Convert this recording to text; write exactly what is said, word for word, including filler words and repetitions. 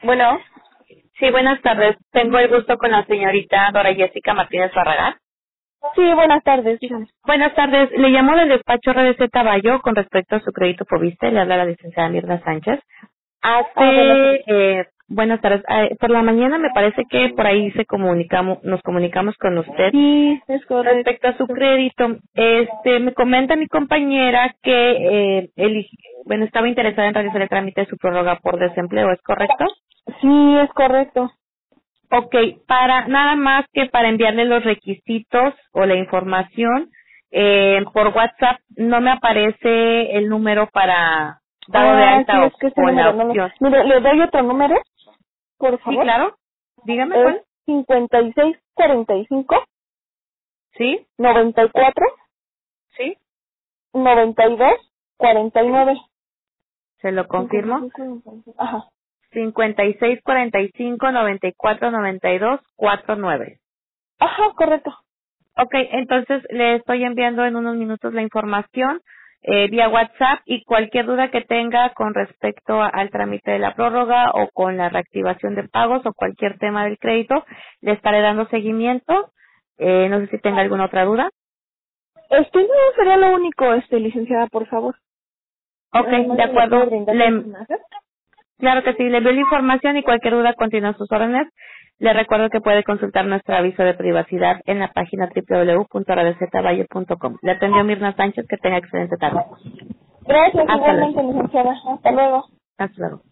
Bueno, Sí, buenas tardes. Tengo el gusto con la señorita Dora Jessica Martínez Barragán. sí, buenas tardes, dígame. Buenas tardes. Le llamo del despacho R D Z Bayo con respecto a su crédito Foviste. Le habla la licenciada Mirna Sánchez. Ah, buenas Hace, tardes. eh, buenas tardes. Eh, por la mañana me parece que por ahí se comunicamos, nos comunicamos con usted Sí, es correcto. respecto a su crédito. Este, me comenta mi compañera que, eh, eli- bueno, estaba interesada en realizar el trámite de su prórroga por desempleo, ¿es correcto? Sí, es correcto. Ok, para nada más que para enviarle los requisitos o la información eh, por WhatsApp no me aparece el número para dado de Ah, sí, alta o es que ese con la número no me... opción. Mire, ¿le doy otro número, por Sí, favor? claro. Dígame Es cuál. cincuenta y seis cuarenta y cinco Sí, noventa y cuatro sí. noventa y dos cuarenta y nueve. Se lo confirmo. Ajá. cincuenta y seis cuarenta y cinco noventa y cuatro noventa y dos cuarenta y nueve. Ajá, correcto. Ok, entonces le estoy enviando en unos minutos la información eh, vía WhatsApp y cualquier duda que tenga con respecto a- al trámite de la prórroga o con la reactivación de pagos o cualquier tema del crédito, le estaré dando seguimiento. Eh, no sé si tenga alguna otra duda. Este no sería lo único, este, licenciada, por favor. Ok, Nada de más si me puede acuerdo. brindar la Le, información. claro que sí, le envío la información y cualquier duda continúa sus órdenes. Le recuerdo que puede consultar nuestro aviso de privacidad en la página doble u doble u doble u punto r d z valle punto com. Le atendió Mirna Sánchez, que tenga excelente tarde. Gracias, Hasta luego. igualmente, licenciada. Hasta luego. Hasta luego.